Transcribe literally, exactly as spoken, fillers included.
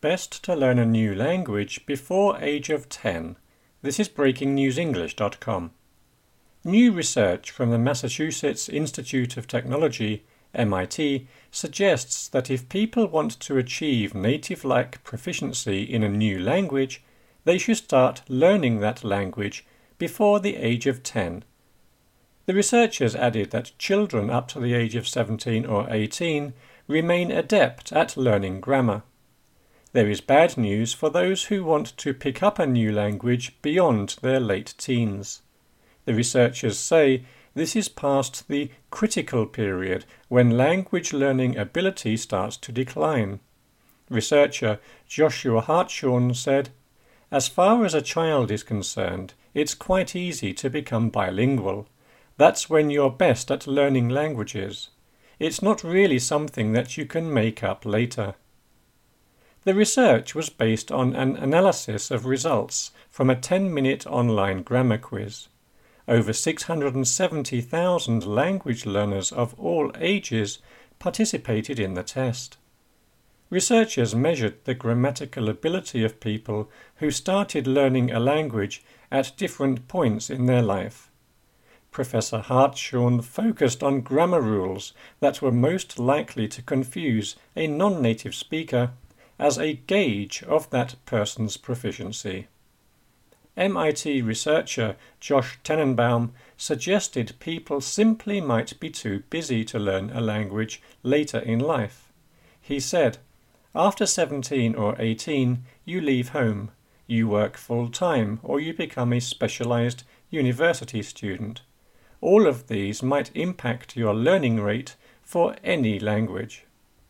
best to learn a new language before age of ten. This is breaking news english dot com. New research from the Massachusetts Institute of Technology, M I T, suggests that if people want to achieve native-like proficiency in a new language, they should start learning that language before the age of ten. The researchers added that children up to the age of seventeen or eighteen remain adept at learning grammar. There is bad news for those who want to pick up a new language beyond their late teens. The researchers say this is past the critical period when language learning ability starts to decline. Researcher Joshua Hartshorne said, "As far as a child is concerned, it's quite easy to become bilingual. That's when you're best at learning languages. It's not really something that you can make up later." The research was based on an analysis of results from a ten-minute online grammar quiz. Over six hundred seventy thousand language learners of all ages participated in the test. Researchers measured the grammatical ability of people who started learning a language at different points in their life. Professor Hartshorne focused on grammar rules that were most likely to confuse a non-native speaker as a gauge of that person's proficiency. M I T researcher Josh Tenenbaum suggested people simply might be too busy to learn a language later in life. He said, "After seventeen or eighteen, you leave home, you work full-time, or you become a specialized university student. All of these might impact your learning rate for any language."